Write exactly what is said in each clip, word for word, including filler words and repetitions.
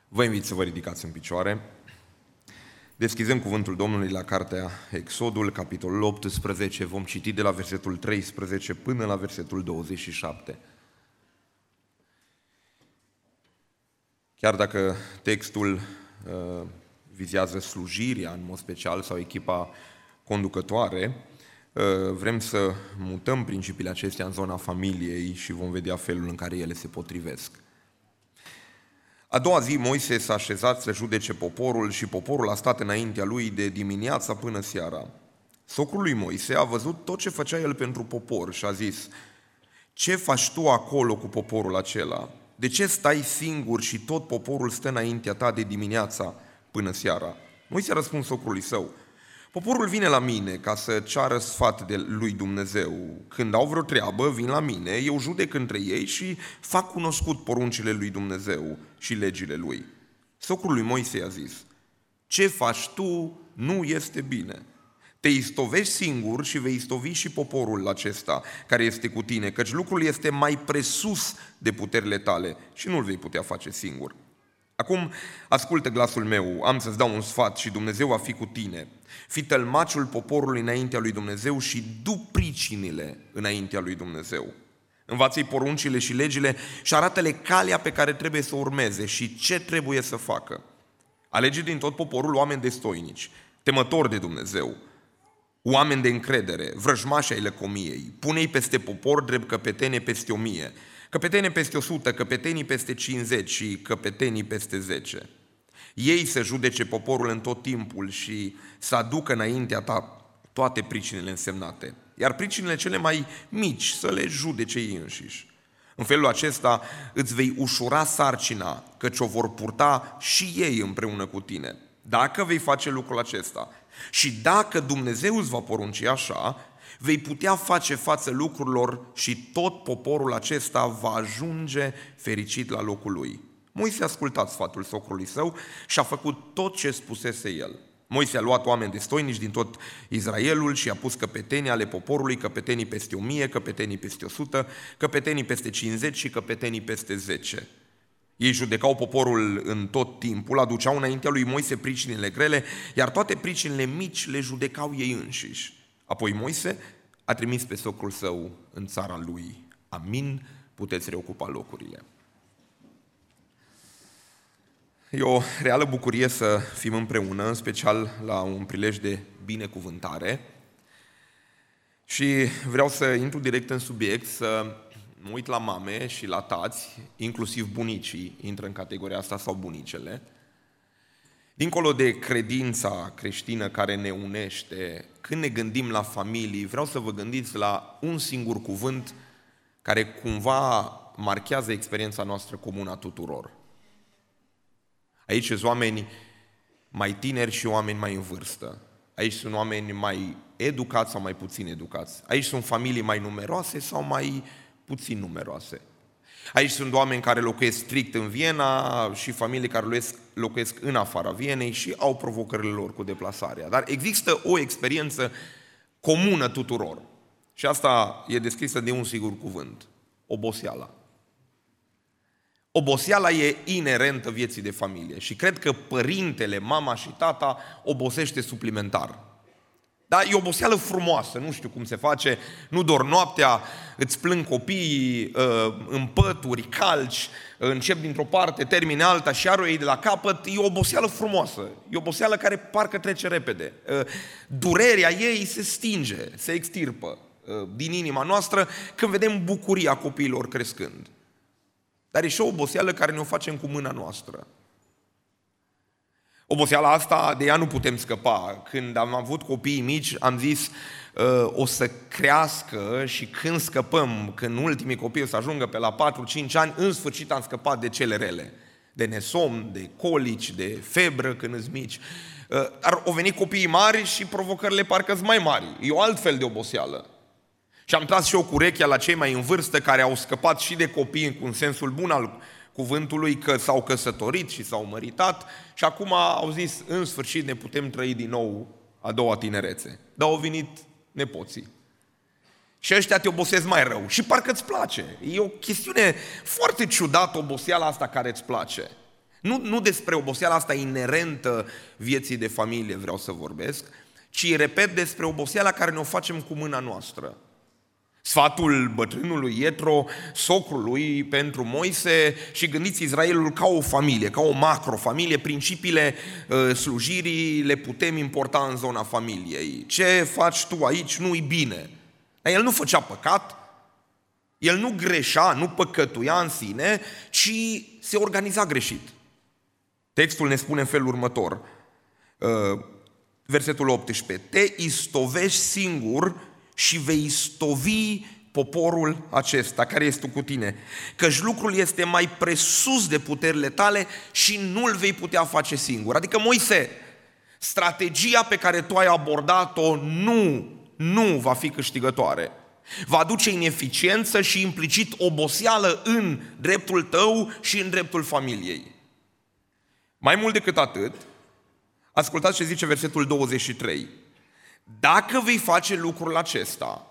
Vă invit să vă ridicați în picioare. Deschizem cuvântul Domnului la cartea Exodul, capitolul optsprezece. Vom citi de la versetul treisprezece până la versetul douăzeci și șapte. Chiar dacă textul uh, vizează slujirea în mod special sau echipa conducătoare, uh, vrem să mutăm principiile acestea în zona familiei și vom vedea felul în care ele se potrivesc. A doua zi Moise s-a așezat să judece poporul și poporul a stat înaintea lui de dimineața până seara. Socrul lui Moise a văzut tot ce făcea el pentru popor și a zis: ce faci tu acolo cu poporul acela? De ce stai singur și tot poporul stă înaintea ta de dimineața până seara? Moise a răspuns socrului său: poporul vine la mine ca să ceară sfat de lui Dumnezeu. Când au vreo treabă, vin la mine, eu judec între ei și fac cunoscut poruncile lui Dumnezeu și legile lui. Socrul lui Moise i-a zis: ce faci tu nu este bine. Te istovești singur și vei istovi și poporul acesta care este cu tine, căci lucrul este mai presus de puterile tale și nu-l vei putea face singur. Acum ascultă glasul meu, am să-ți dau un sfat și Dumnezeu va fi cu tine. Fii tălmaciul poporului înaintea lui Dumnezeu și du pricinile înaintea lui Dumnezeu. Învață-i poruncile și legile și arată-le calea pe care trebuie să urmeze și ce trebuie să facă. Alege din tot poporul oameni destoinici, temători de Dumnezeu, oameni de încredere, vrăjmași ai lăcomiei. Pune-i peste popor drept căpetene peste o mie, căpetene peste o sută, căpetenii peste cincizeci și căpetenii peste zece. Ei să judece poporul în tot timpul și să aducă înaintea ta toate pricinile însemnate, iar pricinile cele mai mici să le judece ei înșiși. În felul acesta îți vei ușura sarcina, căci o vor purta și ei împreună cu tine. Dacă vei face lucrul acesta și dacă Dumnezeu îți va porunci așa, vei putea face față lucrurilor și tot poporul acesta va ajunge fericit la locul lui. Moise a ascultat sfatul socrului său și a făcut tot ce spusese el. Moise a luat oameni destoinici din tot Israelul și a pus căpetenii ale poporului, căpetenii peste o mie, căpetenii peste o sută, căpetenii peste cincizeci și căpetenii peste zece. Ei judecau poporul în tot timpul, aduceau înaintea lui Moise pricinile grele, iar toate pricinile mici le judecau ei înșiși. Apoi Moise a trimis pe socrul său în țara lui. Amin, puteți reocupa locurile. E o reală bucurie să fim împreună, în special la un prilej de binecuvântare. Și vreau să intru direct în subiect, să mă uit la mame și la tați, inclusiv bunicii intră în categoria asta sau bunicele. Dincolo de credința creștină care ne unește, când ne gândim la familii, vreau să vă gândiți la un singur cuvânt care cumva marchează experiența noastră comună a tuturor. Aici sunt oameni mai tineri și oameni mai în vârstă. Aici sunt oameni mai educați sau mai puțin educați. Aici sunt familii mai numeroase sau mai puțin numeroase. Aici sunt oameni care locuiesc strict în Viena și familii care locuiesc, locuiesc în afara Vienei și au provocările lor cu deplasarea. Dar există o experiență comună tuturor. Și asta e descrisă de un singur cuvânt: oboseala. Oboseala e inerentă vieții de familie și cred că părintele, mama și tata obosește suplimentar. Dar e o oboseală frumoasă, nu știu cum se face, nu dormi noaptea, îți plâng copiii, în pături, calci, încep dintr-o parte, termini alta și iar o iei de la capăt. E o oboseală frumoasă, e o oboseală care parcă trece repede. Durerea ei se stinge, se extirpă din inima noastră când vedem bucuria copiilor crescând. Dar e și o oboseală care ne-o facem cu mâna noastră. Oboseala asta, de ea nu putem scăpa. Când am avut copiii mici, am zis o să crească și când scăpăm, când ultimii copii o să ajungă pe la patru cinci ani, în sfârșit am scăpat de cele rele. De nesomn, de colici, de febră când îți mici. Dar au venit copiii mari și provocările parcă-s mai mari. E o altfel de oboseală. Și am tras și eu cu urechea la cei mai în vârstă care au scăpat și de copii în sensul bun al cuvântului, că s-au căsătorit și s-au măritat și acum au zis: în sfârșit ne putem trăi din nou a doua tinerețe. Dar au venit nepoții. Și ăștia te obosesc mai rău și parcă îți place. E o chestiune foarte ciudată oboseala asta care îți place. Nu, nu despre oboseala asta inerentă vieții de familie vreau să vorbesc, ci, repet, despre oboseala care ne-o facem cu mâna noastră. Sfatul bătrânului Ietro, socrului pentru Moise, și gândiți Israelul ca o familie, ca o macrofamilie, principiile uh, slujirii le putem importa în zona familiei. Ce faci tu aici nu-i bine. Dar el nu făcea păcat, el nu greșea, nu păcătuia în sine, ci se organiza greșit. Textul ne spune în felul următor, uh, versetul optsprezece, te istovești singur și vei istovi poporul acesta care este cu tine, căci lucrul este mai presus de puterile tale și nu-l vei putea face singur. Adică, Moise, strategia pe care tu ai abordat-o nu, nu va fi câștigătoare. Va aduce ineficiență și implicit oboseală în dreptul tău și în dreptul familiei. Mai mult decât atât, ascultați ce zice versetul douăzeci și trei. Dacă vei face lucrul acesta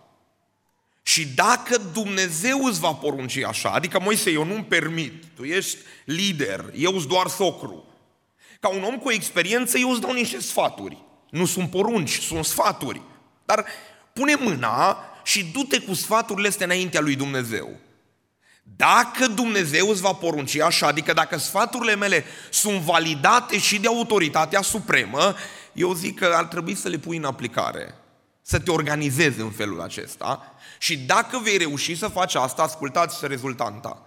și dacă Dumnezeu îți va porunci așa, adică, Moise, eu nu-mi permit, tu ești lider, eu îți doar socru. Ca un om cu experiență, eu îți dau niște sfaturi. Nu sunt porunci, sunt sfaturi. Dar pune mâna și du-te cu sfaturile astea înaintea lui Dumnezeu. Dacă Dumnezeu îți va porunci așa, adică dacă sfaturile mele sunt validate și de autoritatea supremă, eu zic că ar trebui să le pui în aplicare, să te organizezi în felul acesta și dacă vei reuși să faci asta, ascultați rezultanta,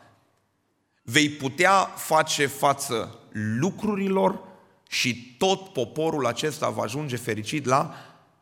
vei putea face față lucrurilor și tot poporul acesta va ajunge fericit la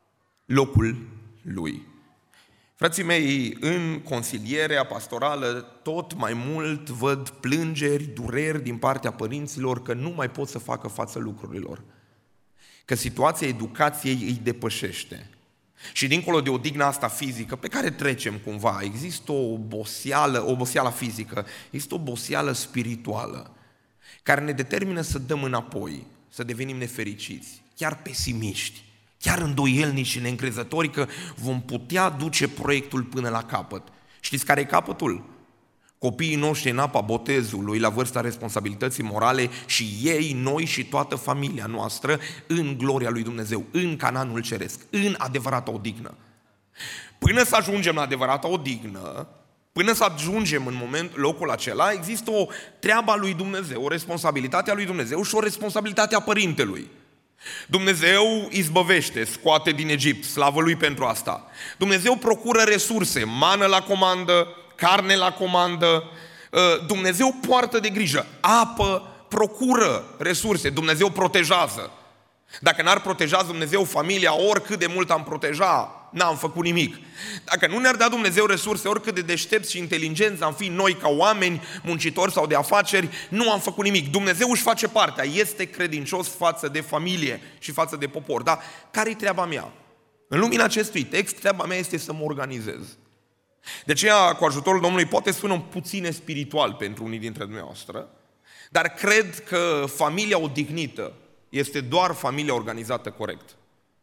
locul lui. Frații mei, în consilierea pastorală tot mai mult văd plângeri, dureri din partea părinților că nu mai pot să facă față lucrurilor, că situația educației îi depășește. Și dincolo de odihna asta fizică pe care trecem cumva, există o oboseală, o oboseală fizică, există o oboseală spirituală care ne determină să dăm înapoi, să devenim nefericiți, chiar pesimiști, chiar îndoielnici și neîncrezători că vom putea duce proiectul până la capăt. Știți care e capătul? Copiii noștri în apa botezului, la vârsta responsabilității morale și ei, noi și toată familia noastră în gloria lui Dumnezeu, în Canaanul Ceresc, în adevărata odihnă. Până să ajungem la adevărata odihnă, până să ajungem în moment, locul acela, există o treabă a lui Dumnezeu, o responsabilitate a lui Dumnezeu și o responsabilitate a părintelui. Dumnezeu izbăvește, scoate din Egipt, slavă lui pentru asta. Dumnezeu procură resurse, mană la comandă, carne la comandă, Dumnezeu poartă de grijă, apă, procură resurse, Dumnezeu protejează. Dacă n-ar proteja Dumnezeu familia, oricât de mult am proteja, n-am făcut nimic. Dacă nu ne-ar da Dumnezeu resurse, oricât de deștepți și inteligenți am fi noi ca oameni, muncitori sau de afaceri, nu am făcut nimic. Dumnezeu își face partea, este credincios față de familie și față de popor. Dar care-i treaba mea? În lumina acestui text, treaba mea este să mă organizez. De aceea, cu ajutorul Domnului, poate sună puțin spiritual pentru unii dintre dumneavoastră, dar cred că familia odihnită este doar familia organizată corect.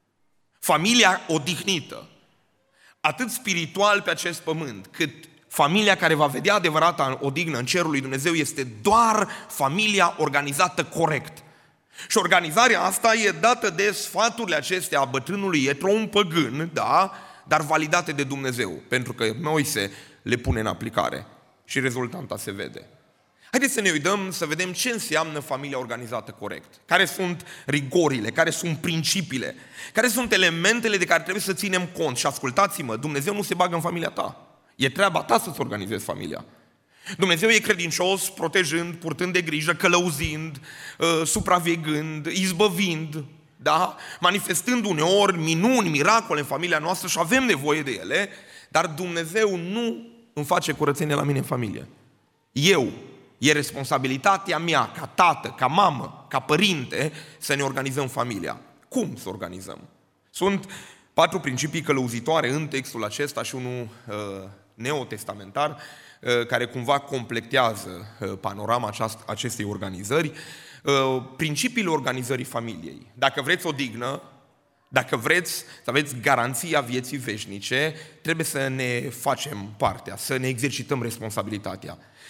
Familia odihnită, atât spiritual pe acest pământ, cât familia care va vedea adevărata odihnă în cerul lui Dumnezeu, este doar familia organizată corect. Și organizarea asta e dată de sfaturile acestea a bătrânului Ietro, un păgân, da, dar validate de Dumnezeu, pentru că Moise le pune în aplicare și rezultanta se vede. Haideți să ne uităm să vedem ce înseamnă familia organizată corect. Care sunt rigorile, care sunt principiile, care sunt elementele de care trebuie să ținem cont. Și ascultați-mă, Dumnezeu nu se bagă în familia ta. E treaba ta să-ți organizezi familia. Dumnezeu e credincios, protejând, purtând de grijă, călăuzind, uh, supraveghând, izbăvind, da? Manifestând uneori minuni, miracole în familia noastră și avem nevoie de ele, dar Dumnezeu nu îmi face curățenie la mine în familie. Eu, e responsabilitatea mea ca tată, ca mamă, ca părinte să ne organizăm familia. Cum să organizăm? Sunt patru principii călăuzitoare în textul acesta și unul uh, neotestamentar uh, care cumva completează uh, panorama aceast- acestei organizări. Uh, principiile organizării familiei. Dacă vreți odihnă, dacă vreți să aveți garanția vieții veșnice, trebuie să ne facem partea, să ne exercităm responsabilitatea.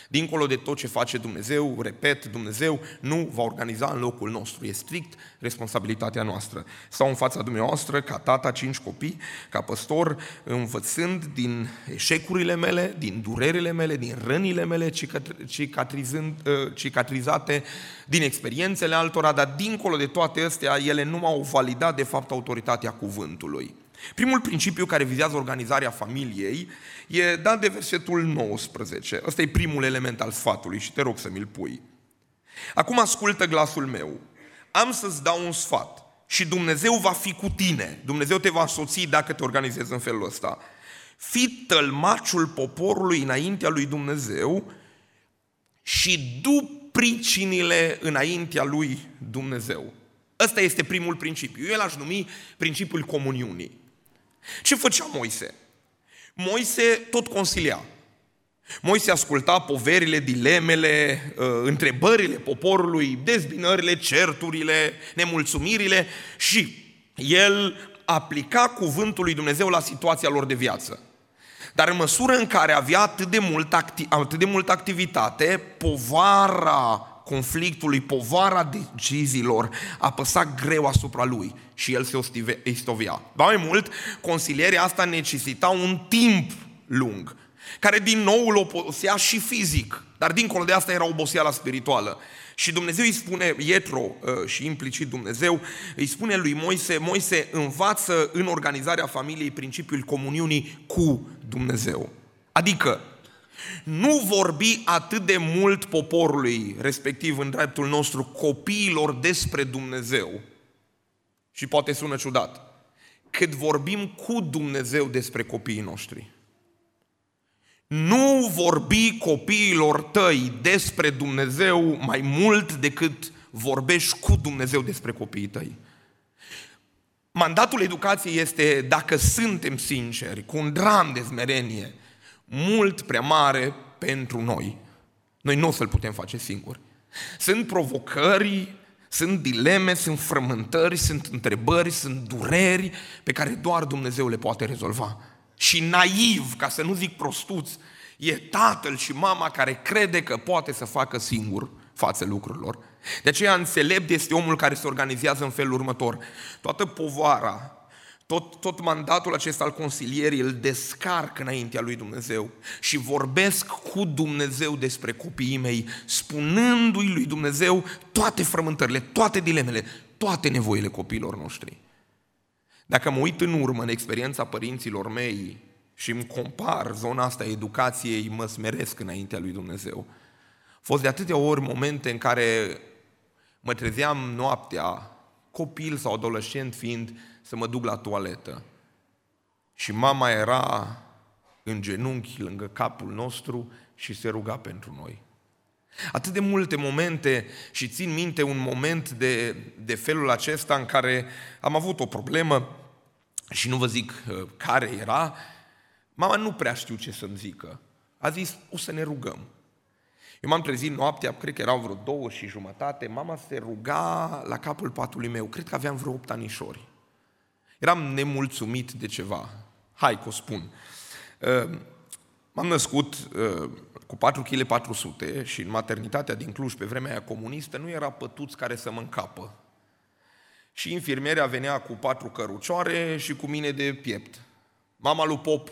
Dincolo de tot ce face Dumnezeu, repet, Dumnezeu nu va organiza în locul nostru. E strict responsabilitatea noastră. Stau în fața dumneavoastră, ca tata, cinci copii, ca păstor, învățând din eșecurile mele, din durerile mele, din rănile mele cicatrizate, din experiențele altora, dar dincolo de toate astea, ele nu m-au validat de fapt autoritatea cuvântului. Primul principiu care vizează organizarea familiei e dat de versetul nouăsprezece. Ăsta e primul element al sfatului și te rog să mi-l pui. Acum ascultă glasul meu. Am să-ți dau un sfat și Dumnezeu va fi cu tine. Dumnezeu te va însoți dacă te organizezi în felul ăsta. Fii tălmaciul poporului înaintea lui Dumnezeu și du pricinile înaintea lui Dumnezeu. Ăsta este primul principiu. Eu l-aș numi principiul comuniunii. Ce făcea Moise? Moise tot consilia. Moise asculta poverile, dilemele, întrebările poporului, dezbinările, certurile, nemulțumirile și el aplica cuvântul lui Dumnezeu la situația lor de viață. Dar în măsură în care avea atât de mult, acti- atât de multă activitate, povara conflictului, povara deciziilor apăsa greu asupra lui și el se istovea. Ba mai mult, consilierea asta necesita un timp lung, care din nou îl obosea și fizic, dar dincolo de asta era oboseala spirituală. Și Dumnezeu îi spune, Ietro și implicit Dumnezeu, îi spune lui Moise, Moise învață în organizarea familiei principiul comuniunii cu Dumnezeu. Adică, nu vorbi atât de mult poporului, respectiv în dreptul nostru, copiilor despre Dumnezeu, și poate sună ciudat, cât vorbim cu Dumnezeu despre copiii noștri. Nu vorbi copiilor tăi despre Dumnezeu mai mult decât vorbești cu Dumnezeu despre copiii tăi. Mandatul educației este, dacă suntem sinceri, cu un dram de smerenie, mult prea mare pentru noi. Noi nu o să-l putem face singuri. Sunt provocări, sunt dileme, sunt frământări, sunt întrebări, sunt dureri pe care doar Dumnezeu le poate rezolva. Și naiv, ca să nu zic prostuț, e tatăl și mama care crede că poate să facă singur față lucrurilor. De aceea înțelept este omul care se organizează în felul următor. Toată povara, tot, tot mandatul acesta al consilierii îl descarc înaintea lui Dumnezeu și vorbesc cu Dumnezeu despre copiii mei, spunându-i lui Dumnezeu toate frământările, toate dilemele, toate nevoile copiilor noștri. Dacă mă uit în urmă în experiența părinților mei și îmi compar zona asta a educației, mă smeresc înaintea lui Dumnezeu. Au fost de atâtea ori momente în care mă trezeam noaptea, copil sau adolescent fiind, să mă duc la toaletă. Și mama era în genunchi lângă capul nostru și se ruga pentru noi. Atât de multe momente, și țin minte un moment de, de felul acesta în care am avut o problemă și nu vă zic uh, care era. Mama nu prea știu ce să-mi zică. A zis, o să ne rugăm. Eu m-am trezit noaptea, cred că erau vreo două și jumătate, mama se ruga la capul patului meu, cred că aveam vreo opt anișori. Eram nemulțumit de ceva. Hai că o spun. Uh, m-am născut uh, cu patru virgulă patru sute și în maternitatea din Cluj, pe vremea aia comunistă, nu era pătuț care să mă încapă. Și infirmierea venea cu patru cărucioare și cu mine de piept. Mama lui Pop.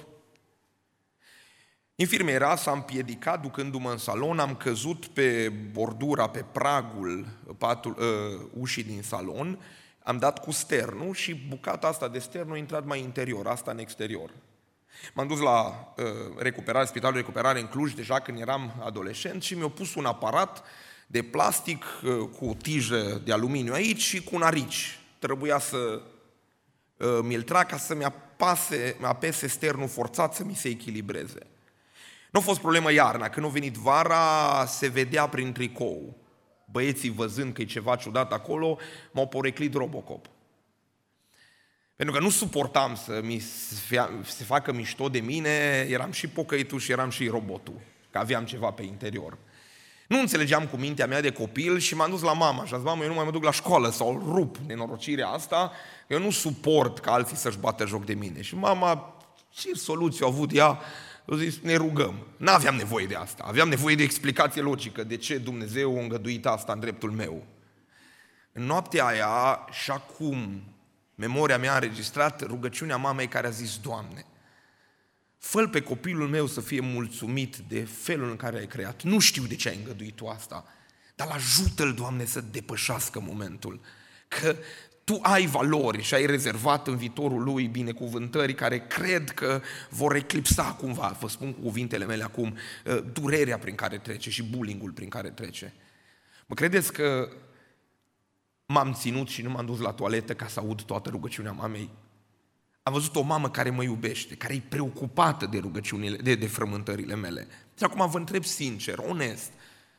Infirmiera s-a împiedicat ducându-mă în salon, am căzut pe bordura, pe pragul patul, uh, ușii din salon, am dat cu sternul și bucata asta de stern a intrat mai interior, asta în exterior. M-am dus la uh, recuperare, spitalul de recuperare în Cluj, deja când eram adolescent, și mi-au pus un aparat de plastic uh, cu o tijă de aluminiu aici și cu un arici. Trebuia să uh, mi-l trag ca să-mi apase, apese sternul forțat să mi se echilibreze. Nu a fost problemă iarna, când a venit vara, se vedea prin tricou. Băieții, văzând că e ceva ciudat acolo, m-au poreclit Robocop. Pentru că nu suportam să mi se facă mișto de mine, eram și pocăitul și eram și robotul, că aveam ceva pe interior. Nu înțelegeam cu mintea mea de copil și m-am dus la mama și am zis, mamă, eu nu mai mă duc la școală sau rup nenorocirea asta, eu nu suport ca alții să-și bată joc de mine. Și mama, ce soluție a avut ea? Eu zis, ne rugăm. N-aveam nevoie de asta. Aveam nevoie de explicație logică. De ce Dumnezeu a îngăduit asta în dreptul meu? În noaptea aia și acum, memoria mea a înregistrat rugăciunea mamei care a zis, Doamne, fă-l pe copilul meu să fie mulțumit de felul în care ai creat. Nu știu de ce ai îngăduit tu asta, dar ajută-l, Doamne, să depășească momentul. Că Tu ai valori și ai rezervat în viitorul lui binecuvântări care cred că vor eclipsa cumva, vă spun cu cuvintele mele acum, durerea prin care trece și bullying-ul prin care trece. Mă credeți că m-am ținut și nu m-am dus la toaletă ca să aud toată rugăciunea mamei? Am văzut o mamă care mă iubește, care e preocupată de rugăciunile, de, de frământările mele. Și acum vă întreb sincer, onest,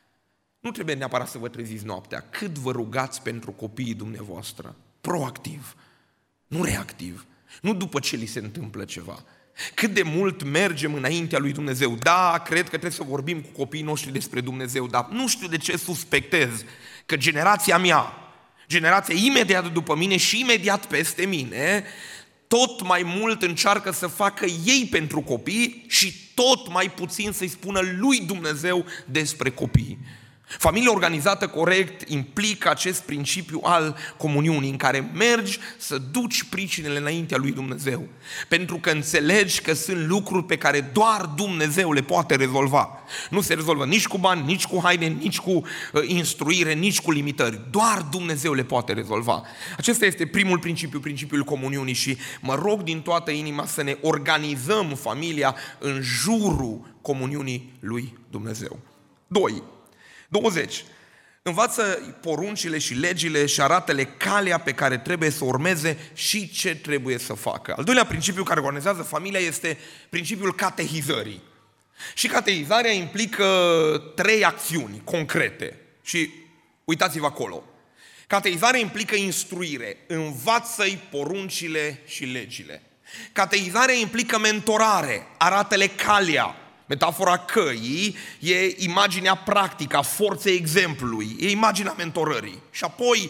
nu trebuie neapărat să vă treziți noaptea. Cât vă rugați pentru copiii dumneavoastră? Proactiv, nu reactiv, nu după ce li se întâmplă ceva. Cât de mult mergem înaintea lui Dumnezeu. Da, cred că trebuie să vorbim cu copiii noștri despre Dumnezeu, dar nu știu de ce suspectez că generația mea, generația imediat după mine și imediat peste mine, tot mai mult încearcă să facă ei pentru copii și tot mai puțin să-i spună lui Dumnezeu despre copii. Familia organizată corect implică acest principiu al comuniunii, în care mergi să duci pricinele înaintea lui Dumnezeu, pentru că înțelegi că sunt lucruri pe care doar Dumnezeu le poate rezolva. Nu se rezolvă nici cu bani, nici cu haine, nici cu uh, instruire, nici cu limitări. Doar Dumnezeu le poate rezolva. Acesta este primul principiu, principiul comuniunii, și mă rog din toată inima să ne organizăm familia în jurul comuniunii lui Dumnezeu. Doi. douăzeci. Învață poruncile și legile și arată-le calea pe care trebuie să urmeze și ce trebuie să facă. Al doilea principiu care organizează familia este principiul catehizării. Și catehizarea implică trei acțiuni concrete. Și uitați-vă acolo. Catehizarea implică instruire. Învață-i poruncile și legile. Catehizarea implică mentorare. Arată-le calea. Metafora căii e imaginea practică a forței exemplului, e imaginea mentorării. Și apoi,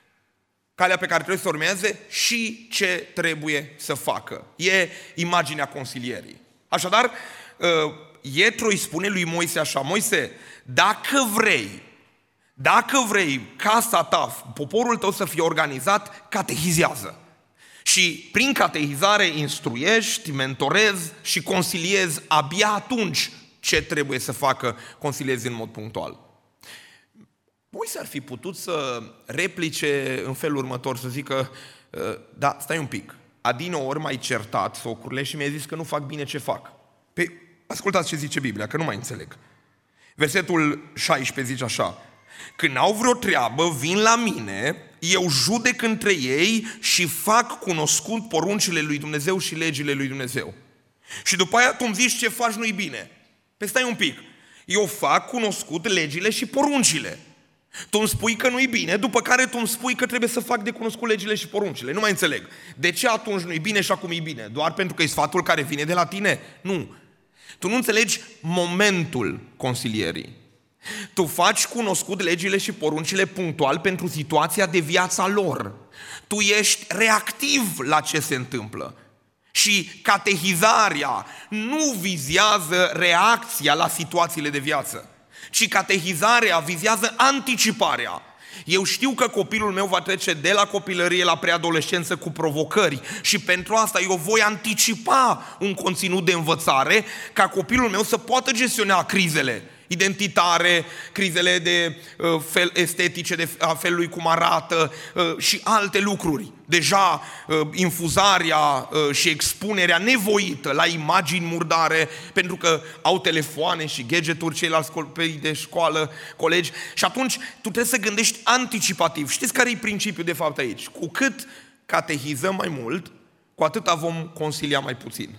calea pe care trebuie să urmeze și ce trebuie să facă. E imaginea consilierii. Așadar, Ietro îi spune lui Moise așa, Moise, dacă vrei, dacă vrei casa ta, poporul tău să fie organizat, catehizează. Și prin catehizare instruiești, mentorezi și consiliezi abia atunci ce trebuie să facă, consiliezi în mod punctual. Moise ar fi putut să replice în felul următor, să zică, da, stai un pic, adină ori m-ai certat, socurile, și mi-ai zis că nu fac bine ce fac. Păi, ascultați ce zice Biblia, că nu mai înțeleg. Versetul șaisprezece zice așa, când au vreo treabă, vin la mine, eu judec între ei și fac cunoscut poruncile lui Dumnezeu și legile lui Dumnezeu. Și după aia tu îmi zici ce faci nu-i bine. Păi stai un pic, eu fac cunoscut legile și poruncile. Tu îmi spui că nu-i bine, după care tu îmi spui că trebuie să fac de cunoscut legile și poruncile. Nu mai înțeleg. De ce atunci nu-i bine și acum e bine? Doar pentru că e sfatul care vine de la tine? Nu. Tu nu înțelegi momentul consilierii. Tu faci cunoscut legile și poruncile punctual pentru situația de viața lor. Tu ești reactiv la ce se întâmplă. Și catehizarea nu vizează reacția la situațiile de viață, ci catehizarea vizează anticiparea. Eu știu că copilul meu va trece de la copilărie la preadolescență cu provocări și pentru asta eu voi anticipa un conținut de învățare ca copilul meu să poată gestiona crizele identitare, crizele de uh, fel estetice, de a felului cum arată uh, și alte lucruri. Deja uh, infuzarea uh, și expunerea nevoită la imagini murdare, pentru că au telefoane și gadgeturi ceilalți copii de școală, colegi, și atunci tu trebuie să gândești anticipativ. Știți care e principiul de fapt aici? Cu cât catehizăm mai mult, cu atâta vom consilia mai puțin.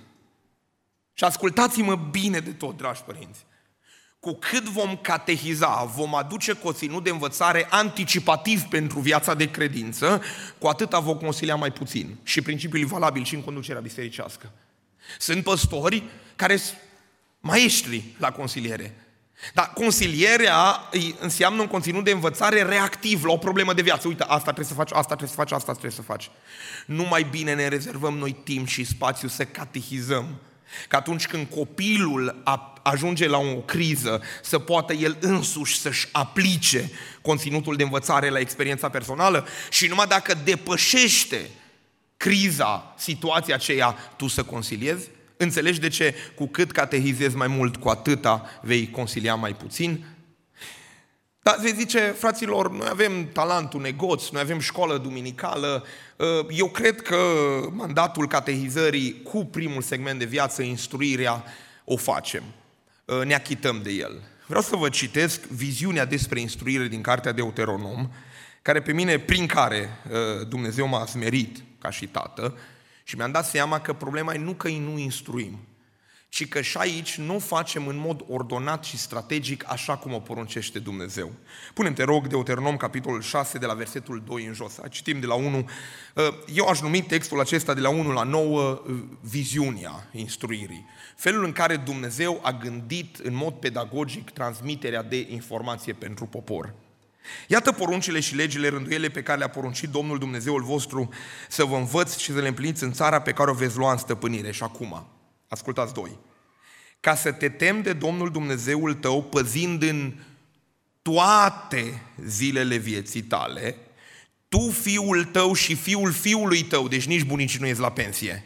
Și ascultați-mă bine de tot, dragi părinți. Cu cât vom catehiza, vom aduce conținut de învățare anticipativ pentru viața de credință, cu atâta vom consilia mai puțin. Și principiul e valabil și în conducerea bisericească. Sunt păstori care sunt maestri la consiliere. Dar consilierea înseamnă un conținut de învățare reactiv la o problemă de viață. Uite, asta trebuie să faci, asta trebuie să faci, asta trebuie să faci. Nu mai bine ne rezervăm noi timp și spațiu să catehizăm, Că atunci când copilul ajunge la o criză, să poată el însuși să-și aplice conținutul de învățare la experiența personală și numai dacă depășește criza, situația aceea, tu să consiliezi? Înțelegi de ce cu cât catehizezi mai mult, cu atâta vei consilia mai puțin? Dar vei zice, fraților, noi avem talentul negoț, noi avem școală duminicală. Eu cred că mandatul catehizării cu primul segment de viață, instruirea, o facem. Ne achităm de el. Vreau să vă citesc viziunea despre instruire din cartea Deuteronom, care pe mine, prin care Dumnezeu m-a smerit ca și tată și mi-am dat seama că problema e nu că îi nu instruim, ci că și aici nu o facem în mod ordonat și strategic așa cum o poruncește Dumnezeu. Pune-mi, te rog, Deuteronom, capitolul șase, de la versetul doi în jos. Citim de la unu. Eu aș numi textul acesta de la unu la nouă viziunea instruirii. Felul în care Dumnezeu a gândit în mod pedagogic transmiterea de informație pentru popor. Iată poruncile și legile, rânduielile pe care le-a poruncit Domnul Dumnezeul vostru să vă învăți și să le împliniți în țara pe care o veți lua în stăpânire. Și acum, ascultați doi. Ca să te temi de Domnul Dumnezeul tău, păzind în toate zilele vieții tale, tu, fiul tău și fiul fiului tău, deci nici bunicii nu ies la pensie,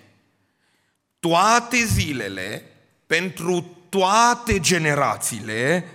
toate zilele, pentru toate generațiile,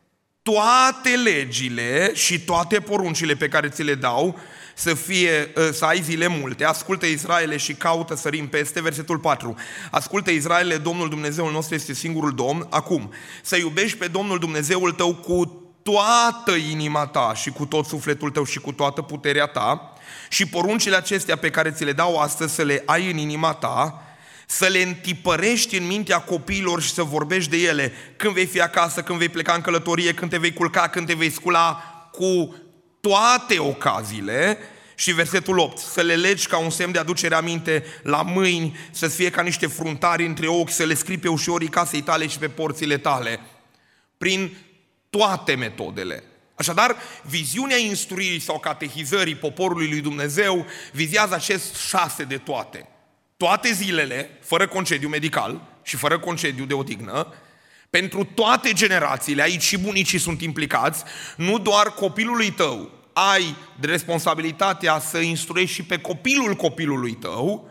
toate legile și toate poruncile pe care ți le dau, să fie, să ai zile multe. Ascultă, Israele, și caută, sărim peste, versetul patru. Ascultă, Israele, Domnul Dumnezeul nostru este singurul Domn. Acum, să iubești pe Domnul Dumnezeul tău cu toată inima ta și cu tot sufletul tău și cu toată puterea ta, și poruncile acestea pe care ți le dau astăzi să le ai în inima ta, să le întipărești în mintea copiilor și să vorbești de ele când vei fi acasă, când vei pleca în călătorie, când te vei culca, când te vei scula, cu toate ocaziile. Și versetul opt, să le legi ca un semn de aducere aminte la mâini, să fie ca niște fruntari între ochi, să le scrii pe ușorii casei tale și pe porțile tale, prin toate metodele. Așadar, viziunea instruirii sau catehizării poporului lui Dumnezeu vizează acest șase de toate. Toate zilele, fără concediu medical și fără concediu de odihnă, pentru toate generațiile, aici și bunicii sunt implicați, nu doar copilului tău, ai de responsabilitatea să instruiești și pe copilul copilului tău,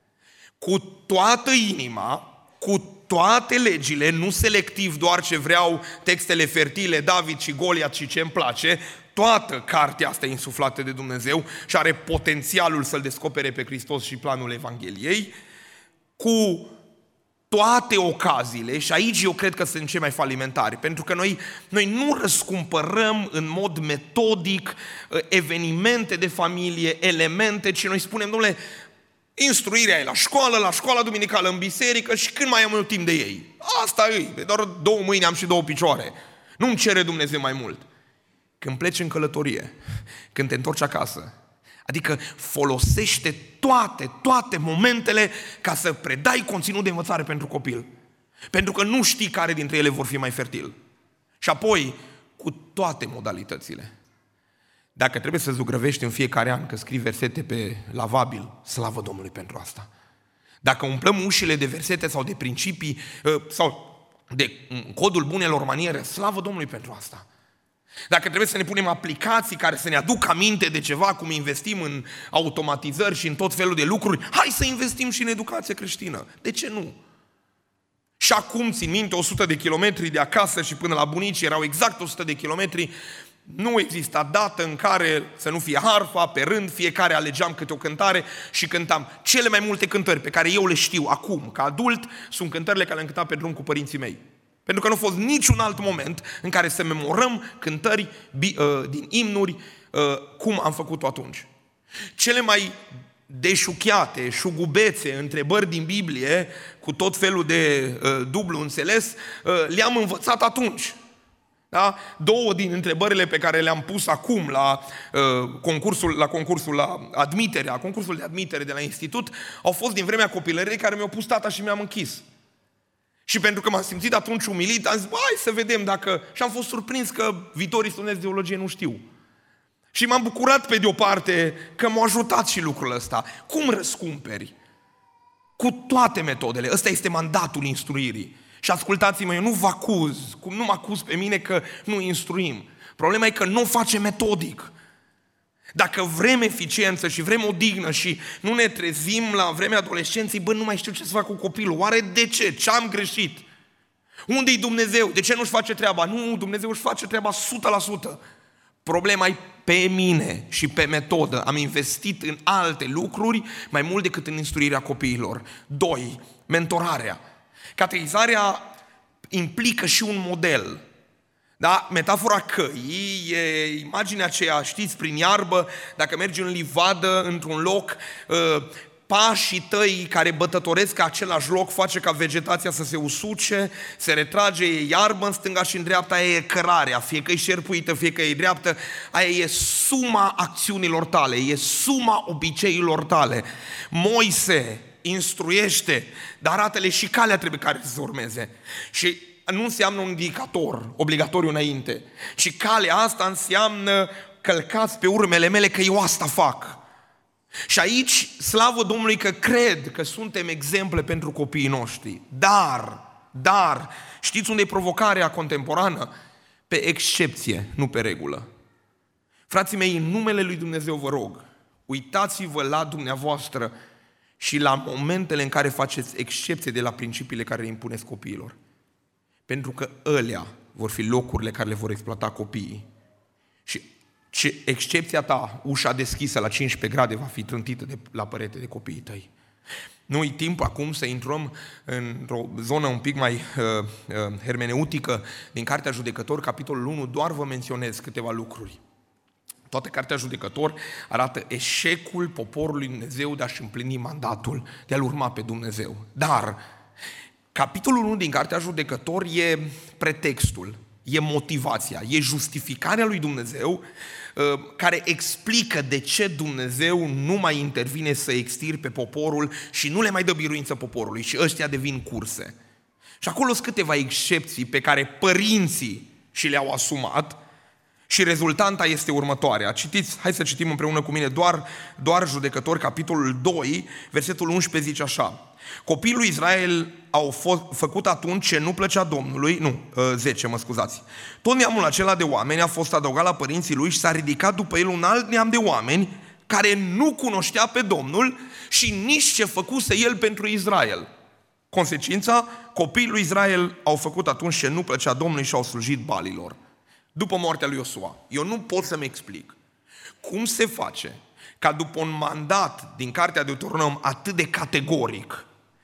cu toată inima, cu toate legile, nu selectiv doar ce vreau textele fertile, David și Goliat și ce îmi place. Toată cartea asta e insuflată de Dumnezeu și are potențialul să-L descopere pe Hristos și planul Evangheliei, cu toate ocaziile. Și aici eu cred că sunt cei mai falimentari, pentru că noi, noi nu răscumpărăm în mod metodic evenimente de familie, elemente, ci noi spunem, domnule, instruirea e la școală, la școala duminicală, în biserică, și când mai am eu timp de ei? Asta e, doar două mâini am și două picioare. Nu-mi cere Dumnezeu mai mult. Când pleci în călătorie, când te întorci acasă, adică folosește toate, toate momentele ca să predai conținut de învățare pentru copil. Pentru că nu știi care dintre ele vor fi mai fertil. Și apoi, cu toate modalitățile. Dacă trebuie să zugrăvești în fiecare an că scrii versete pe lavabil, slavă Domnului pentru asta. Dacă umplăm ușile de versete sau de principii sau de codul bunelor maniere, slavă Domnului pentru asta. Dacă trebuie să ne punem aplicații care să ne aducă aminte de ceva, cum investim în automatizări și în tot felul de lucruri, hai să investim și în educație creștină. De ce nu? Și acum, țin minte, o sută de kilometri de acasă și până la bunici erau exact o sută de kilometri. Nu exista dată în care să nu fie harfa, pe rând, fiecare alegeam câte o cântare și cântam. Cele mai multe cântări pe care eu le știu acum, ca adult, sunt cântările care le-am cântat pe drum cu părinții mei. Pentru că nu a fost niciun alt moment în care să memorăm cântări din imnuri cum am făcut-o atunci. Cele mai deșuchiate, șugubețe, întrebări din Biblie, cu tot felul de dublu înțeles, le-am învățat atunci. Da? Două din întrebările pe care le-am pus acum la, uh, concursul, la concursul la admitere, la concursul de admitere de la institut, au fost din vremea copilăriei care mi-au pus tata și mi-am închis. Și pentru că m-am simțit atunci umilit, am zis, hai să vedem dacă... Și am fost surprins că viitorii studenți de teologie nu știu. Și m-am bucurat pe de o parte că m-a ajutat și lucrul ăsta. Cum răscumperi Cu toate metodele. Ăsta este mandatul instruirii. Și ascultați-mă, eu nu vă acuz, cum nu mă acuz pe mine că nu instruim. Problema e că nu o facem metodic. Dacă vrem eficiență și vrem odihnă și nu ne trezim la vremea adolescenței, bă, nu mai știu ce să fac cu copilul. Oare de ce? Ce am greșit? Unde-i Dumnezeu? De ce nu-și face treaba? Nu, Dumnezeu își face treaba o sută la sută. Problema e pe mine și pe metodă. Am investit în alte lucruri mai mult decât în instruirea copiilor. Doi, mentorarea. Catehizarea implică și un model. Da? Metafora căii e imaginea aceea, știți, prin iarbă, dacă mergi în livadă, într-un loc, pașii tăi care bătătoresc același loc face ca vegetația să se usuce, se retrage, e iarbă în stânga și în dreapta, aia e cărarea, fie că e șerpuită, fie că e dreaptă, aia e suma acțiunilor tale, e suma obiceiilor tale. Moise instruiește, dar arată-le și calea trebuie care să se urmeze. Și nu înseamnă un indicator obligatoriu înainte, ci calea asta înseamnă călcați pe urmele mele că eu asta fac. Și aici, slavă Domnului că cred că suntem exemple pentru copiii noștri. Dar, dar, știți unde e provocarea contemporană? Pe excepție, nu pe regulă. Frații mei, în numele lui Dumnezeu vă rog, uitați-vă la dumneavoastră și la momentele în care faceți excepție de la principiile care le impuneți copiilor. Pentru că ălea vor fi locurile care le vor exploata copiii. Și ce excepția ta, ușa deschisă la cincisprezece grade, va fi trântită de, la perete de copiii tăi. Nu-i timp acum să intrăm într-o zonă un pic mai uh, uh, hermeneutică din Cartea Judecători, capitolul unu, doar vă menționez câteva lucruri. Toată Cartea Judecători arată eșecul poporului Dumnezeu de a-și împlini mandatul, de a-L urma pe Dumnezeu. Dar capitolul unu din Cartea Judecători e pretextul, e motivația, e justificarea lui Dumnezeu care explică de ce Dumnezeu nu mai intervine să extirpe poporul și nu le mai dă biruință poporului și ăștia devin curse. Și acolo sunt câteva excepții pe care părinții și le-au asumat și rezultanta este următoarea. Citiți, hai să citim împreună cu mine doar, doar Judecători, capitolul doi, versetul unsprezece zice așa. Copiii lui Israel au fost, făcut atunci ce nu plăcea Domnului, nu, zece, mă scuzați. Tot neamul acela de oameni a fost adăugat la părinții lui și s-a ridicat după el un alt neam de oameni care nu cunoștea pe Domnul și nici ce făcuse el pentru Israel. Consecința, copiii lui Israel au făcut atunci ce nu plăcea Domnului și au slujit balilor. După moartea lui Iosua, eu nu pot să-mi explic cum se face ca după un mandat din Cartea Deuteronom atât de categoric,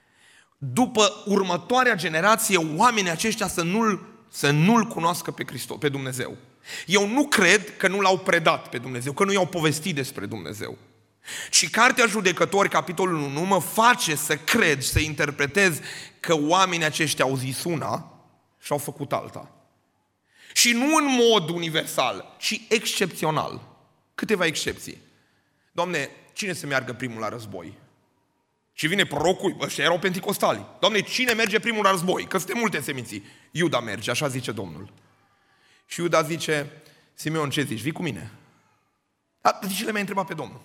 după următoarea generație, oamenii aceștia să nu-L, să nu-L cunoască pe Hristos, pe Dumnezeu. Eu nu cred că nu L-au predat pe Dumnezeu, că nu i-au povestit despre Dumnezeu. Și Cartea Judecători, capitolul unu, mă face să cred și să interpretez că oamenii aceștia au zis una și au făcut alta. Și nu în mod universal, ci excepțional. Câteva excepții. Doamne, cine să meargă primul la război? Și vine prorocul, ăștia erau penticostali. Doamne, cine merge primul la război? Că sunt multe seminții. Iuda merge, așa zice Domnul. Și Iuda zice, Simeon, ce zici? Vii cu mine? A, de ce le mai întrebat pe Domnul?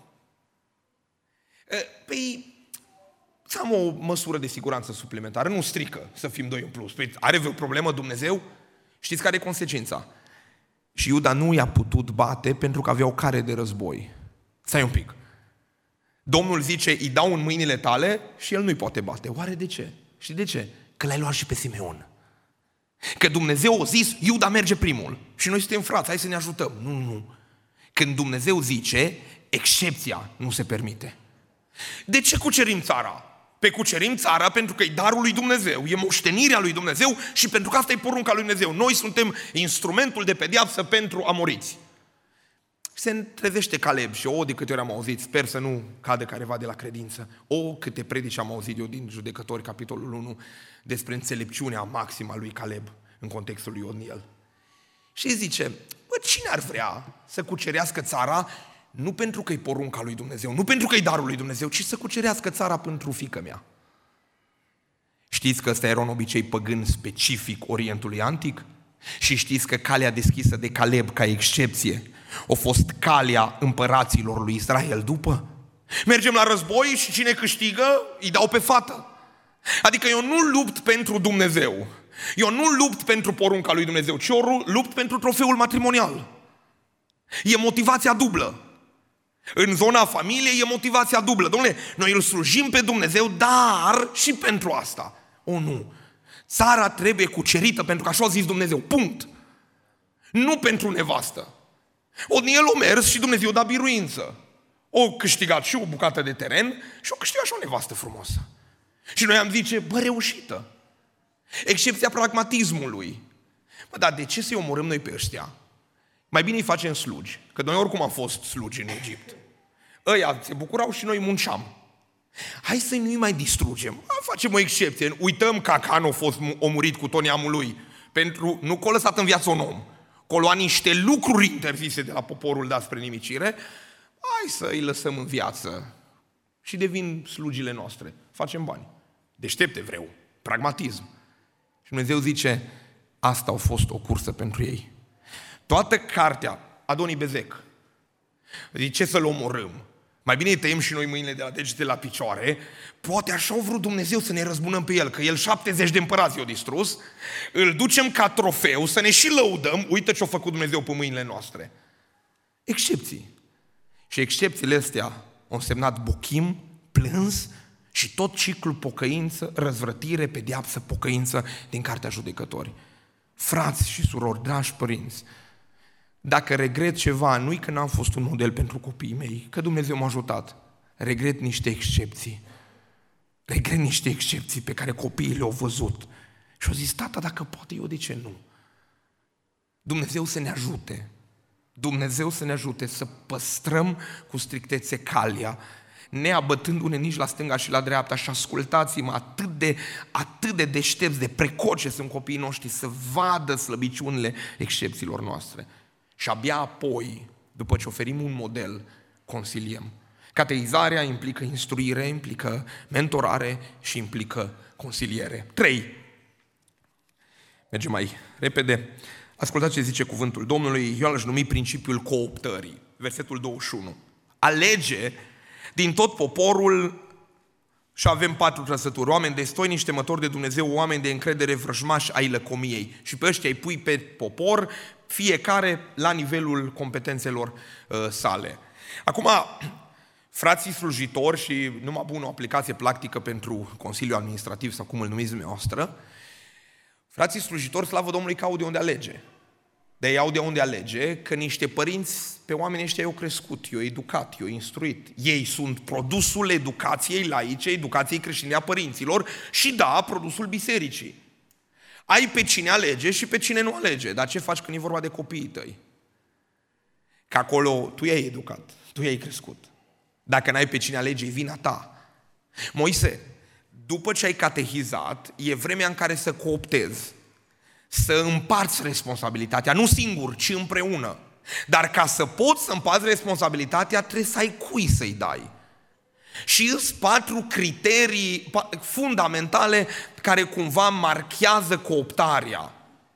Păi, să am o măsură de siguranță suplimentară, nu strică să fim doi în plus. Păi, are vreo problemă Dumnezeu? Știți care e consecința? Și Iuda nu i-a putut bate pentru că avea o care de război. Stai un pic. Domnul zice, îi dau în mâinile tale și el nu-i poate bate. Oare de ce? Și de ce? Că l-ai luat și pe Simeon. Că Dumnezeu a zis, Iuda merge primul. Și noi suntem frați, hai să ne ajutăm. Nu, nu, nu. Când Dumnezeu zice, excepția nu se permite. De ce cucerim țara? Pe cucerim țara pentru că e darul lui Dumnezeu, e moștenirea lui Dumnezeu și pentru că asta e porunca lui Dumnezeu. Noi suntem instrumentul de pedeapsă pentru amoriți. Se trezește Caleb și o, de câte ori am auzit, sper să nu cadă careva de la credință, o, câte predici am auzit eu din Judecători, capitolul unu, despre înțelepciunea maximă a lui Caleb în contextul lui Otniel. Și zice, bă, cine ar vrea să cucerească țara nu pentru că e porunca lui Dumnezeu, nu pentru că e darul lui Dumnezeu, ci să cucerească țara pentru fiică mea. Știți că ăsta era un obicei păgân specific Orientului Antic? Și știți că calea deschisă de Caleb ca excepție a fost calea împăraților lui Israel după? Mergem la război și cine câștigă, îi dau pe fată. Adică eu nu lupt pentru Dumnezeu. Eu nu lupt pentru porunca lui Dumnezeu, ci eu lupt pentru trofeul matrimonial. E motivația dublă. În zona familiei e motivația dublă. Dom'le, noi îl slujim pe Dumnezeu, dar și pentru asta. O, nu. Țara trebuie cucerită pentru că așa a zis Dumnezeu. Punct. Nu pentru nevastă. Ori el a mers și Dumnezeu a dat biruință. O câștigat și o bucată de teren și o câștigat și o nevastă frumoasă. Și noi am zice, bă, reușită. Excepția pragmatismului. Bă, dar de ce să-i omorâm noi pe ăștia? Mai bine îi facem slugi, că noi oricum am fost slugi în Egipt. Ăia se bucurau și noi munceam. Hai să nu-i mai distrugem. Facem o excepție. Uităm că Acan a fost omurit cu tot neamul lui. Pentru, nu că a lăsat în viață un om. Că a luat niște lucruri interzise de la poporul dat spre nimicire. Hai să îi lăsăm în viață. Și devin slugile noastre. Facem bani. Deștept evreu. Pragmatism. Și Dumnezeu zice, asta a fost o cursă pentru ei. Toată cartea, Adoni Bezec, zice să-l omorâm. Mai bine îi tăiem și noi mâinile de la degete la picioare. Poate așa a vrut Dumnezeu să ne răzbunăm pe el, că el șaptezeci de împărați i-a distrus. Îl ducem ca trofeu, să ne și lăudăm. Uite ce-a făcut Dumnezeu pe mâinile noastre. Excepții. Și excepțiile astea au însemnat bochim, plâns și tot ciclul pocăință, răzvrătire, pedeapsă, pocăință din Cartea Judecători. Frați și surori, dragi părinți, dacă regret ceva, nu-i că n-am fost un model pentru copiii mei, că Dumnezeu m-a ajutat. Regret niște excepții. Regret niște excepții pe care copiii le-au văzut. Și au zis, tata, dacă poate eu, de ce nu? Dumnezeu să ne ajute. Dumnezeu să ne ajute să păstrăm cu strictețe calea, neabătându-ne nici la stânga și la dreapta. Și ascultați-mă, atât de, atât de deștepți, de precoce sunt copiii noștri să vadă slăbiciunile excepțiilor noastre. Și abia apoi, după ce oferim un model, consiliem. Cateizarea implică instruire, implică mentorare și implică consiliere. Trei. Mergem mai repede. Ascultați ce zice cuvântul Domnului. Eu l-aș numi principiul cooptării. Versetul douăzeci și unu. Alege din tot poporul, și avem patru trăsături, oameni destoinici, temători de Dumnezeu, oameni de încredere, vrăjmași ai lăcomiei. Și pe ăștia îi pui pe popor, fiecare la nivelul competențelor uh, sale. Acum, frații slujitori, și nu mă pun o aplicație practică pentru Consiliul Administrativ sau cum îl numiți dumneavoastră, frații slujitori, slavă Domnului, că au de unde alege. De ei au de unde alege, că niște părinți pe oamenii ăștia i-au crescut, i-au educat, i-au instruit. Ei sunt produsul educației laice, educației creștine a părinților și da, produsul bisericii. Ai pe cine alege și pe cine nu alege. Dar ce faci când e vorba de copiii tăi? Că acolo tu i-ai educat, tu i-ai crescut. Dacă n-ai pe cine alege, e vina ta. Moise, după ce ai catehizat, e vremea în care să cooptezi, să împarți responsabilitatea, nu singur, ci împreună. Dar ca să poți să împarți responsabilitatea, trebuie să ai cui să-i dai. Și sunt patru criterii fundamentale care cumva marchează cooptarea.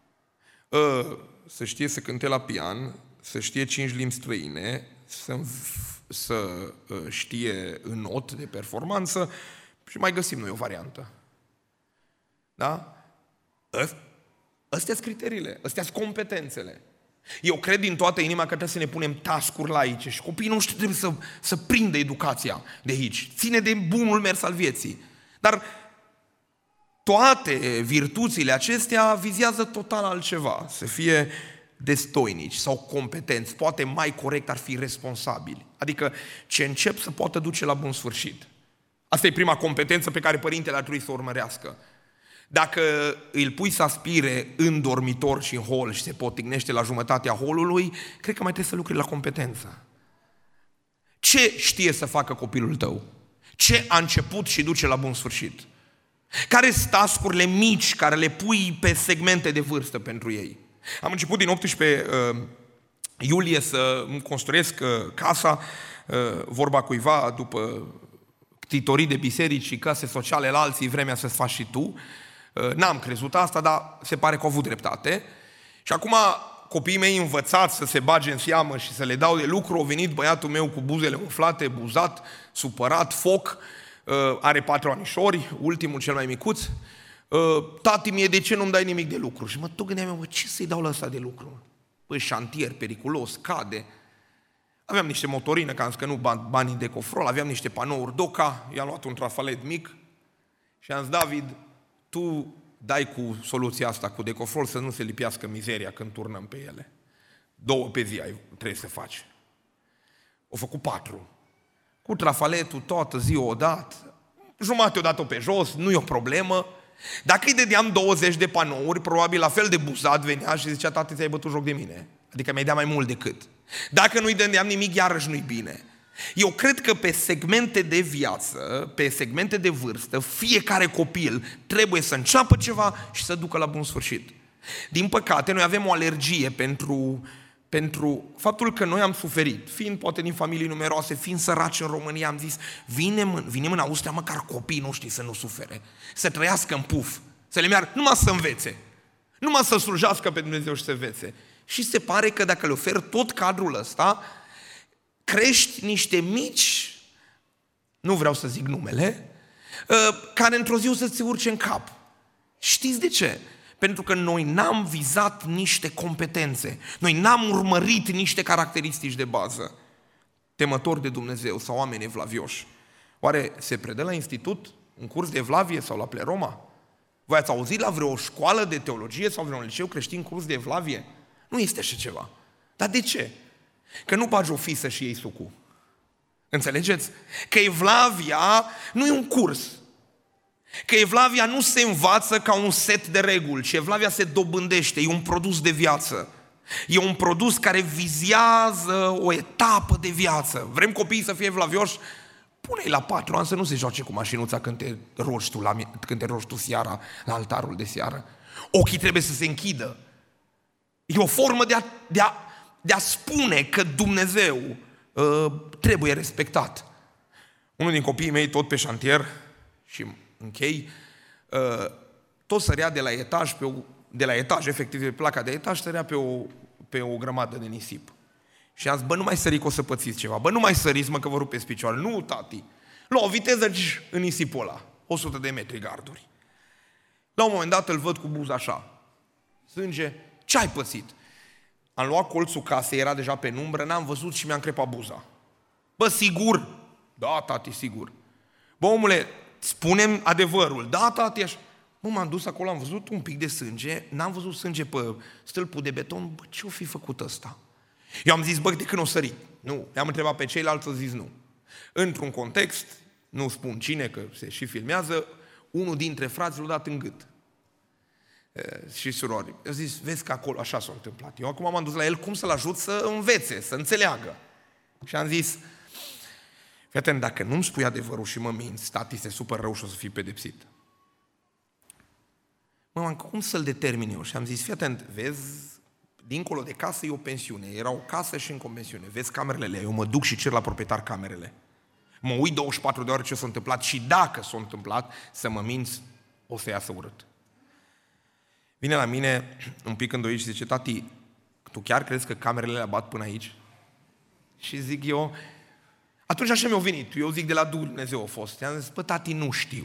Să știe să cânte la pian, să știe cinci limbi străine, să, să știe în not de performanță și mai găsim noi o variantă. Da? Astea sunt criteriile, astea sunt competențele. Eu cred din toată inima că trebuie să ne punem task-uri laice și copiii noștri trebuie să, să prindă educația de aici. Ține de bunul mers al vieții. Dar toate virtuțile acestea vizează total altceva. Să fie destoinici sau competenți. Poate mai corect ar fi responsabili. Adică ce încep să poată duce la bun sfârșit. Asta e prima competență pe care părintele ar trebui să o urmărească. Dacă îl pui să aspire în dormitor și în hol și se potignește la jumătatea holului, cred că mai trebuie să lucrezi la competență. Ce știe să facă copilul tău? Ce a început și duce la bun sfârșit? Care sunt task-urile mici care le pui pe segmente de vârstă pentru ei? Am început din optsprezece uh, iulie să îmi construiesc uh, casa, uh, vorba cuiva după titorii de biserici și case sociale la alții, vremea să-ți faci și tu. N-am crezut asta, dar se pare că au avut dreptate. Și acum, copiii mei învățați să se bage în seamă și să le dau de lucru, a venit băiatul meu cu buzele umflate, buzat, supărat, foc, are patru anișori, ultimul cel mai micuț. Tati mie, de ce nu-mi dai nimic de lucru? Și mă tot gândeam, mă, ce să-i dau la ăsta de lucru? Păi șantier, periculos, cade. Aveam niște motorină, că am zis că nu banii de cofrol, aveam niște panouri Doca, i-am luat un trafalet mic și am zis, David, tu dai cu soluția asta, cu decofrol, să nu se lipească mizeria când turnăm pe ele. Două pe zi ai, trebuie să faci. O făcut patru. Cu trafaletul toată ziua o dat, jumate o dat-o pe jos, nu e o problemă. Dacă îi dădeam douăzeci de panouri, probabil la fel de buzat venea și zicea, tati, ți-ai bătut joc de mine. Adică mi-ai dat mai mult decât. Dacă nu-i dădeam nimic, iarăși nu-i bine. Eu cred că pe segmente de viață, pe segmente de vârstă, fiecare copil trebuie să înceapă ceva și să ducă la bun sfârșit. Din păcate, noi avem o alergie pentru, pentru faptul că noi am suferit, fiind poate din familii numeroase, fiind săraci în România, am zis, vinem, vinem în Austria măcar copiii noștri să nu sufere, să trăiască în puf, să le meargă, numai să învețe, numai să slujească pe Dumnezeu și să învețe. Și se pare că dacă le oferi tot cadrul ăsta, crești niște mici, nu vreau să zic numele, care într-o zi o să ți urce în cap. Știți de ce? Pentru că noi n-am vizat niște competențe, noi n-am urmărit niște caracteristici de bază. Temători de Dumnezeu sau oameni evlavioși. Oare se predă la institut un curs de evlavie sau la pleroma? Voi ați auzit la vreo școală de teologie sau vreun liceu creștin curs de evlavie? Nu este așa ceva. Dar de ce? Că nu bagi o fisă și iei sucul. Înțelegeți? Că evlavia nu e un curs. Că evlavia nu se învață ca un set de reguli, ci evlavia se dobândește, e un produs de viață. E un produs care vizează o etapă de viață. Vrem copiii să fie evlavioși? Pune-i la patru ani să nu se joace cu mașinuța când te rogi tu, la, când te rogi tu seara la altarul de seară. Ochii trebuie să se închidă. E o formă de a, de a, de a spune că Dumnezeu uh, trebuie respectat. Unul din copiii mei, tot pe șantier, și închei, uh, tot sărea de la etaj, pe o, de la etaj, efectiv, de placa de etaj, sărea pe o, pe o grămadă de nisip. Și am zis, bă, nu mai sări că o să pățiți ceva, bă, nu mai săriți, mă, că vă rupeți picioare. Nu, tati. La o viteză în nisipul ăla, o sută de metri garduri. La un moment dat îl văd cu buza așa, sânge. Ce ai pățit? Am luat colțul casei, era deja pe umbră, n-am văzut și mi-a încrepat buza. Bă, sigur? Da, tati, sigur. Bă, omule, spune-mi adevărul. Da, tati, așa. Bă, m-am dus acolo, am văzut un pic de sânge, n-am văzut sânge pe stâlpul de beton. Bă, ce-o fi făcut ăsta? Eu am zis, bă, de când o sărit? Nu. I-am întrebat pe ceilalți, au zis nu. Într-un context, nu spun cine, că se și filmează, unul dintre frați l-a dat în gât. Și surori. Eu zis, vezi că acolo așa s-a întâmplat. Eu acum m-am dus la el cum să-l ajut să învețe, să înțeleagă. Și am zis, fii atent, dacă nu-mi spui adevărul și mă minți, tati se supără rău și o să fii pedepsit. Mă, cum să-l determin eu? Și am zis, fii atent, vezi, dincolo de casă e o pensiune. Era o casă și încă o pensiune. Vezi camerele? Eu mă duc și cer la proprietar camerele. Mă uit douăzeci și patru de ore ce s-a întâmplat și dacă s-a întâmplat, să mă minți, o să iasă urât. Vine la mine un pic îndoit și zice, tati, tu chiar crezi că camerele le bat până aici? Și zic eu, atunci așa mi-a venit, eu zic de la Dumnezeu a fost. I-am zis, bă, tati, nu știu.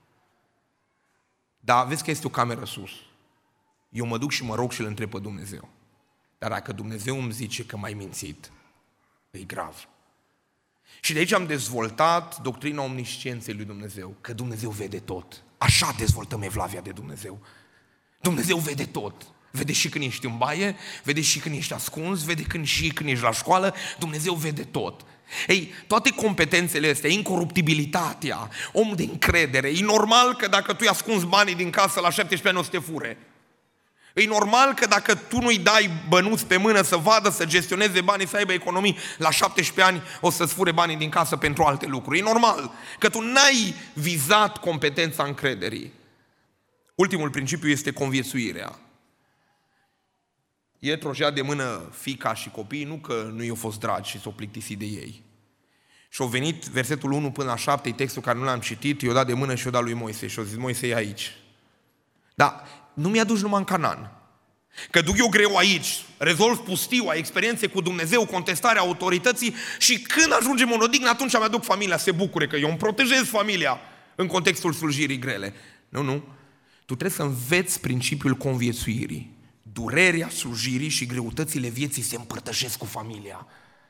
Dar vezi că este o cameră sus. Eu mă duc și mă rog și îl întreb pe Dumnezeu. Dar dacă Dumnezeu îmi zice că m-ai mințit, e grav. Și de aici am dezvoltat doctrina omniscienței lui Dumnezeu, că Dumnezeu vede tot. Așa dezvoltăm evlavia de Dumnezeu. Dumnezeu vede tot. Vede și când ești în baie, vede și când ești ascuns, vede când și când ești la școală, Dumnezeu vede tot. Ei, toate competențele astea, incoruptibilitatea, om de încredere, e normal că dacă tu îi ascunzi banii din casă la șaptesprezece ani o să te fure. E normal că dacă tu nu-i dai bănuți pe mână să vadă, să gestioneze banii, să aibă economii, la șaptesprezece ani o să-ți fure banii din casă pentru alte lucruri. E normal că tu n-ai vizat competența încrederii. Ultimul principiu este conviețuirea. E trogea de mână fiica și copiii, nu că nu i-au fost dragi și s-au plictisit de ei. Și au venit versetul unu până la șapte, textul care nu l-am citit, i-o dat de mână și i-o dat lui Moise și au zis, Moise, e aici. Da, nu mi-aduci numai în Canaan. Că duc eu greu aici, rezolv pustiua, experiențe cu Dumnezeu, contestarea autorității și când ajungem în odihnă, atunci îmi aduc familia, se bucure că eu îmi protejez familia în contextul slujirii grele. Nu, nu. Tu trebuie să înveți principiul conviețuirii. Durerea slujirii și greutățile vieții se împărtășesc cu familia.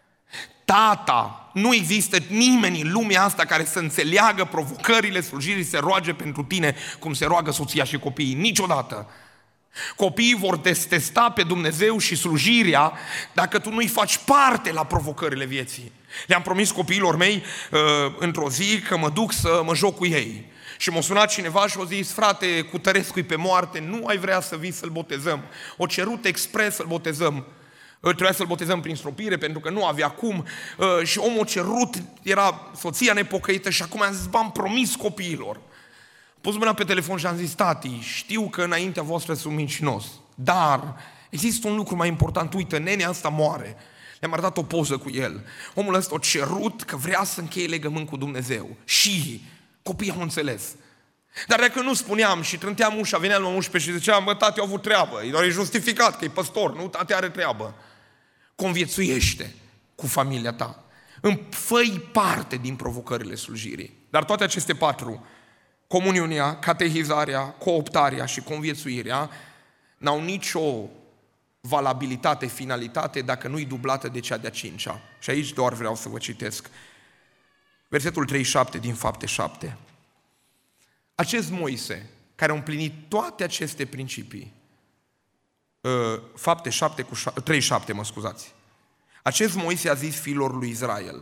Tata, nu există nimeni în lumea asta care să înțeleagă provocările slujirii, se roage pentru tine cum se roagă soția și copiii. Niciodată. Copiii vor testa pe Dumnezeu și slujirea dacă tu nu-i faci parte la provocările vieții. Le-am promis copiilor mei uh, într-o zi că mă duc să mă joc cu ei. Și m-a sunat cineva și a zis: frate, Cutărescu-i pe moarte, nu ai vrea să vii să-l botezăm? O cerut expres să-l botezăm. Trebuia să-l botezăm prin stropire pentru că nu avea cum. Și omul a cerut, era soția nepocăită și acum am zis: b-am promis copiilor. Am pus mâna pe telefon și am zis: tati, știu că înaintea voastră sunt mincinos, dar există un lucru mai important. Uite, nenea asta moare. Le-am arătat o poză cu el. Omul ăsta a cerut că vrea să încheie legământ cu Dumnezeu. Și copiii au înțeles. Dar dacă nu spuneam și trânteam ușa, venea la unsprezece și ziceam: bă, tati, au avut treabă. Doar e justificat că e păstor, nu? Tati are treabă. Conviețuiește cu familia ta. Fă-i parte din provocările slujirii. Dar toate aceste patru, comuniunea, catehizarea, cooptarea și conviețuirea, n-au nicio valabilitate, finalitate, dacă nu-i dublată de cea de-a cincea. Și aici doar vreau să vă citesc versetul treizeci și șapte din Fapte șapte. Acest Moise, care a împlinit toate aceste principii, Fapte șapte cu treizeci și șapte, mă scuzați. Acest Moise a zis fiilor lui Israel: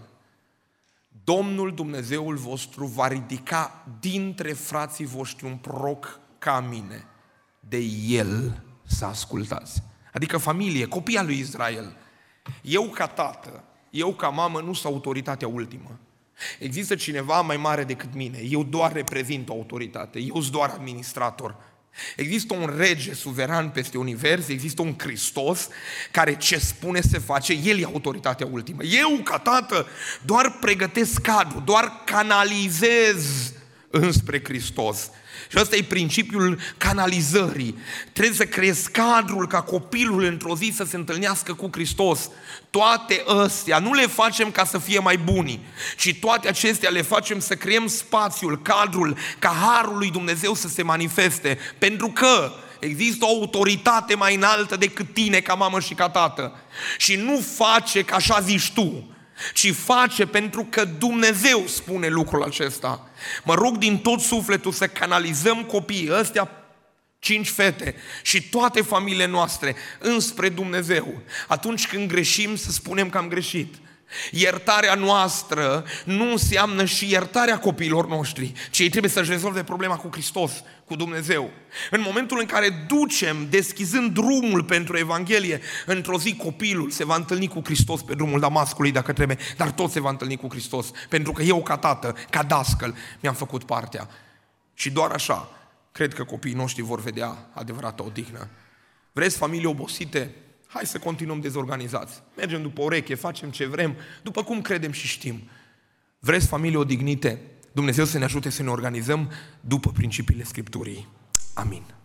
Domnul Dumnezeul vostru va ridica dintre frații voștri un proroc ca mine. De el să ascultați. Adică familie, copia lui Israel. Eu ca tată, eu ca mamă nu sunt autoritatea ultimă. Există cineva mai mare decât mine. Eu doar reprezint o autoritate. Eu sunt doar administrator. Există un rege suveran peste univers, există un Hristos care ce spune se face, El e autoritatea ultimă. Eu, ca tată, doar pregătesc cadru, doar canalizez înspre Hristos. Și ăsta e principiul canalizării. Trebuie să creezi cadrul ca copilul într-o zi să se întâlnească cu Hristos. Toate astea nu le facem ca să fie mai buni, ci toate acestea le facem să creăm spațiul, cadrul, ca harul lui Dumnezeu să se manifeste. Pentru că există o autoritate mai înaltă decât tine ca mamă și ca tată. Și nu face ca așa zici tu, ci face pentru că Dumnezeu spune lucrul acesta. Mă rog din tot sufletul să canalizăm copiii ăstea, cinci fete și toate familiile noastre înspre Dumnezeu. Atunci când greșim, să spunem că am greșit. Iertarea noastră nu înseamnă și iertarea copiilor noștri, ci ei trebuie să-și rezolve problema cu Hristos, cu Dumnezeu. În momentul în care ducem, deschizând drumul pentru Evanghelie, într-o zi copilul se va întâlni cu Hristos pe drumul Damascului dacă trebuie, dar tot se va întâlni cu Hristos, pentru că eu ca tată, ca dascăl, mi-am făcut partea. Și doar așa, cred că copiii noștri vor vedea adevărata odihnă. Vreți familii obosite? Hai să continuăm dezorganizați. Mergem după ureche, facem ce vrem, după cum credem și știm. Vreți familii odihnite? Dumnezeu să ne ajute să ne organizăm după principiile Scripturii. Amin.